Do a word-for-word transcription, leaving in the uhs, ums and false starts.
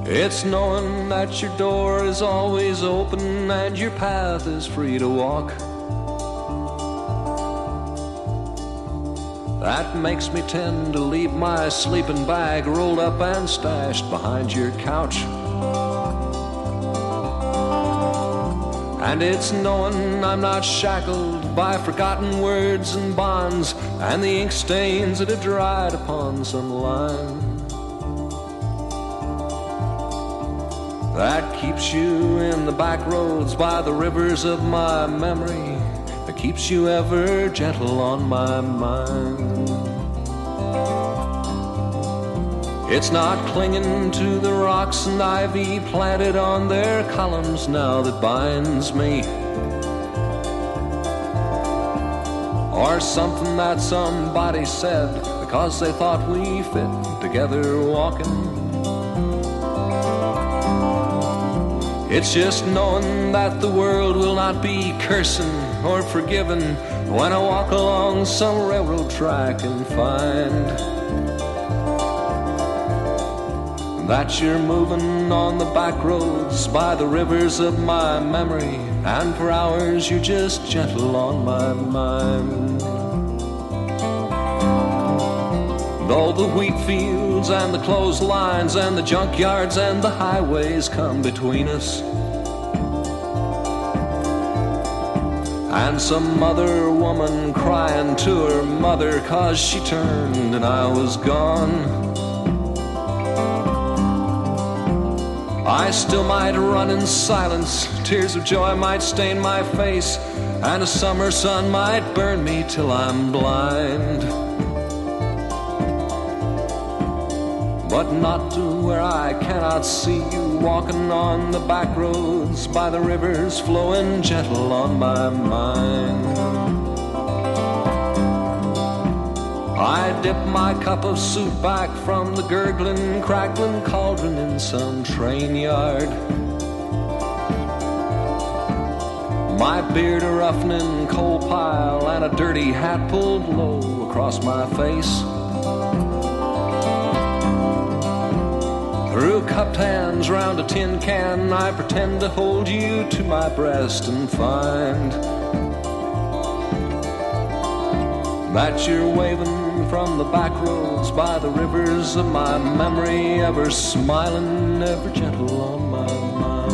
It's knowing that your door is always open and your path is free to walk. That makes me tend to leave my sleeping bag rolled up and stashed behind your couch. And it's knowing I'm not shackled by forgotten words and bonds and the ink stains that have dried upon some line. That keeps you in the back roads by the rivers of my memory, that keeps you ever gentle on my mind. It's not clinging to the rocks and ivy planted on their columns now that binds me, or something that somebody said because they thought we fit together walking. It's just knowing that the world will not be cursing or forgiven when I walk along some railroad track and find that you're moving on the back roads by the rivers of my memory, and for hours you're just gentle on my mind. Though the wheat fields and the clotheslines and the junkyards and the highways come between us, and some other woman crying to her mother 'cause she turned and I was gone, I still might run in silence, tears of joy might stain my face, and a summer sun might burn me till I'm blind. But not to where I cannot see you walking on the back roads by the rivers flowing gentle on my mind. I dip my cup of soup back from the gurgling, crackling cauldron in some train yard, my beard a roughening coal pile and a dirty hat pulled low across my face. Through cupped hands round a tin can, I pretend to hold you to my breast and find that you're waving from the back roads by the rivers of my memory, ever smiling, ever gentle on my mind.